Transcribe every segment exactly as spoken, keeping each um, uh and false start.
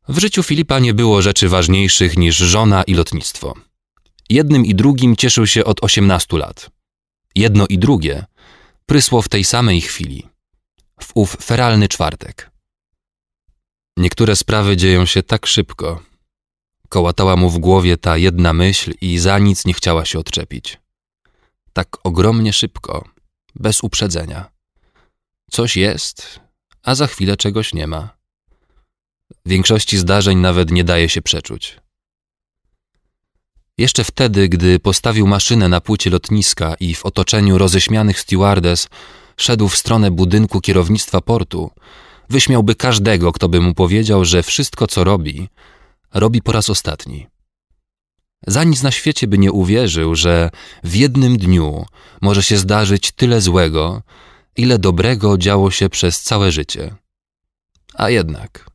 W życiu Filipa nie było rzeczy ważniejszych niż żona i lotnictwo. Jednym i drugim cieszył się od osiemnastu lat. Jedno i drugie prysło w tej samej chwili, w ów feralny czwartek. Niektóre sprawy dzieją się tak szybko. Kołatała mu w głowie ta jedna myśl i za nic nie chciała się odczepić. Tak ogromnie szybko, bez uprzedzenia. Coś jest, a za chwilę czegoś nie ma. W większości zdarzeń nawet nie daje się przeczuć. Jeszcze wtedy, gdy postawił maszynę na płycie lotniska i w otoczeniu roześmianych stewardess szedł w stronę budynku kierownictwa portu, wyśmiałby każdego, kto by mu powiedział, że wszystko, co robi, robi po raz ostatni. Za nic na świecie by nie uwierzył, że w jednym dniu może się zdarzyć tyle złego, ile dobrego działo się przez całe życie. A jednak...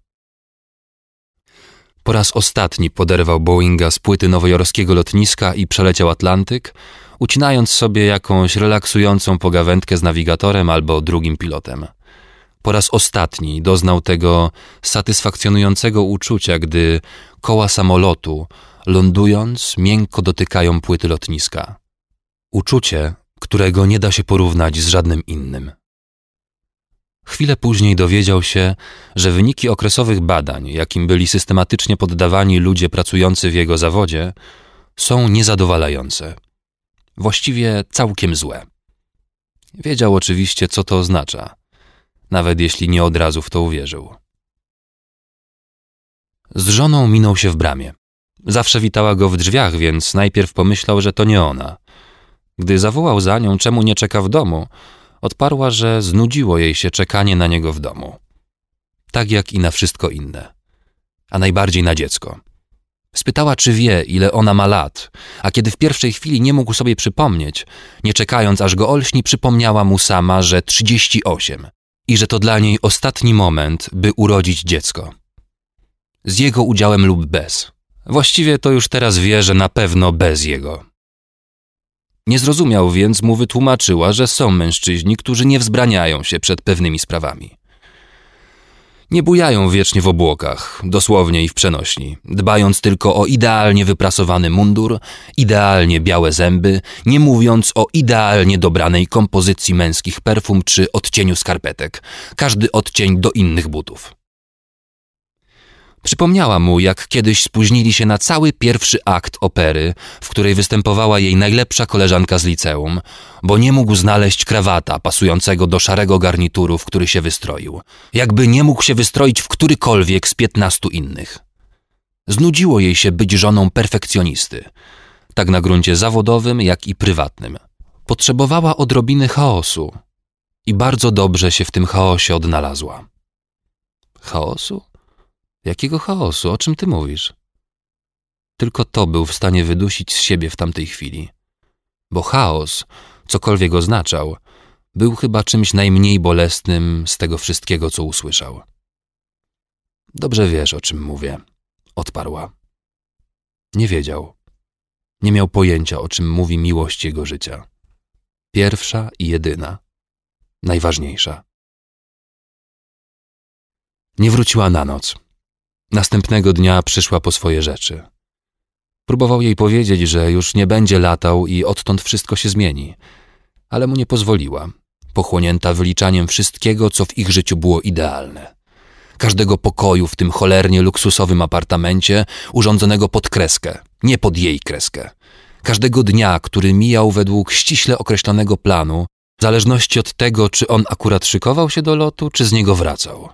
Po raz ostatni poderwał Boeinga z płyty nowojorskiego lotniska i przeleciał Atlantyk, ucinając sobie jakąś relaksującą pogawędkę z nawigatorem albo drugim pilotem. Po raz ostatni doznał tego satysfakcjonującego uczucia, gdy koła samolotu, lądując, miękko dotykają płyty lotniska. Uczucie, którego nie da się porównać z żadnym innym. Chwilę później dowiedział się, że wyniki okresowych badań, jakim byli systematycznie poddawani ludzie pracujący w jego zawodzie, są niezadowalające. Właściwie całkiem złe. Wiedział oczywiście, co to oznacza, nawet jeśli nie od razu w to uwierzył. Z żoną minął się w bramie. Zawsze witała go w drzwiach, więc najpierw pomyślał, że to nie ona. Gdy zawołał za nią, czemu nie czeka w domu, odparła, że znudziło jej się czekanie na niego w domu. Tak jak i na wszystko inne. A najbardziej na dziecko. Spytała, czy wie, ile ona ma lat, a kiedy w pierwszej chwili nie mógł sobie przypomnieć, nie czekając aż go olśni, przypomniała mu sama, że trzydzieści osiem i że to dla niej ostatni moment, by urodzić dziecko. Z jego udziałem lub bez. Właściwie to już teraz wie, że na pewno bez jego. Nie zrozumiał, więc mu wytłumaczyła, że są mężczyźni, którzy nie wzbraniają się przed pewnymi sprawami. Nie bujają wiecznie w obłokach, dosłownie i w przenośni, dbając tylko o idealnie wyprasowany mundur, idealnie białe zęby, nie mówiąc o idealnie dobranej kompozycji męskich perfum czy odcieniu skarpetek, każdy odcień do innych butów. Przypomniała mu, jak kiedyś spóźnili się na cały pierwszy akt opery, w której występowała jej najlepsza koleżanka z liceum, bo nie mógł znaleźć krawata pasującego do szarego garnituru, w który się wystroił. Jakby nie mógł się wystroić w którykolwiek z piętnastu innych. Znudziło jej się być żoną perfekcjonisty, tak na gruncie zawodowym, jak i prywatnym. Potrzebowała odrobiny chaosu i bardzo dobrze się w tym chaosie odnalazła. Chaosu? Jakiego chaosu? O czym ty mówisz? Tylko to był w stanie wydusić z siebie w tamtej chwili. Bo chaos, cokolwiek oznaczał, był chyba czymś najmniej bolesnym z tego wszystkiego, co usłyszał. Dobrze wiesz, o czym mówię, odparła. Nie wiedział. Nie miał pojęcia, o czym mówi miłość jego życia. Pierwsza i jedyna. Najważniejsza. Nie wróciła na noc. Następnego dnia przyszła po swoje rzeczy. Próbował jej powiedzieć, że już nie będzie latał i odtąd wszystko się zmieni, ale mu nie pozwoliła, pochłonięta wyliczaniem wszystkiego, co w ich życiu było idealne. Każdego pokoju w tym cholernie luksusowym apartamencie urządzonego pod kreskę, nie pod jej kreskę. Każdego dnia, który mijał według ściśle określonego planu, w zależności od tego, czy on akurat szykował się do lotu, czy z niego wracał.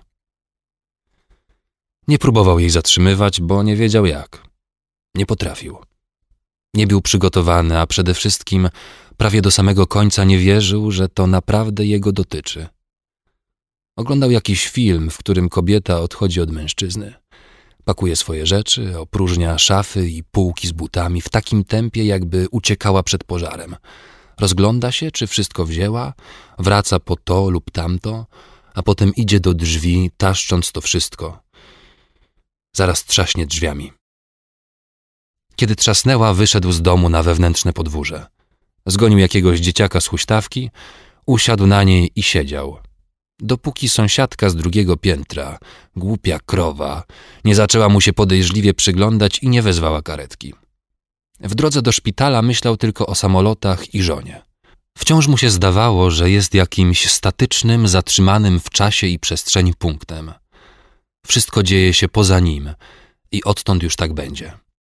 Nie próbował jej zatrzymywać, bo nie wiedział jak. Nie potrafił. Nie był przygotowany, a przede wszystkim prawie do samego końca nie wierzył, że to naprawdę jego dotyczy. Oglądał jakiś film, w którym kobieta odchodzi od mężczyzny. Pakuje swoje rzeczy, opróżnia szafy i półki z butami w takim tempie, jakby uciekała przed pożarem. Rozgląda się, czy wszystko wzięła, wraca po to lub tamto, a potem idzie do drzwi, taszcząc to wszystko. Zaraz trzaśnie drzwiami. Kiedy trzasnęła, wyszedł z domu na wewnętrzne podwórze. Zgonił jakiegoś dzieciaka z huśtawki, usiadł na niej i siedział. Dopóki sąsiadka z drugiego piętra, głupia krowa, nie zaczęła mu się podejrzliwie przyglądać i nie wezwała karetki. W drodze do szpitala myślał tylko o samolotach i żonie. Wciąż mu się zdawało, że jest jakimś statycznym, zatrzymanym w czasie i przestrzeni punktem. Wszystko dzieje się poza nim i odtąd już tak będzie.